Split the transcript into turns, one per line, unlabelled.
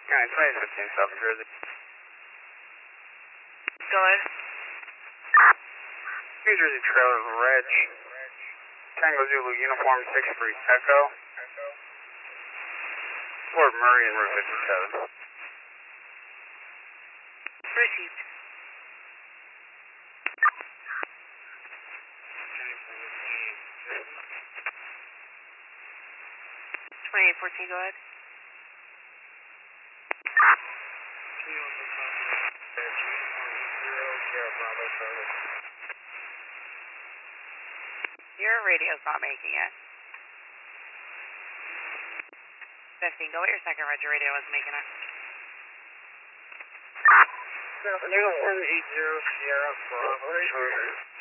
County 2015, South Jersey.
Go ahead.
New Jersey Trailers, Reg. Tango Zulu, Uniform 63 Echo. Fort Murray and Route 57.
Received. 2814, go ahead. Your radio's not making it. 15, go with your second, Reg. Your radio wasn't making it.
Uniform 80 Sierra Bravo.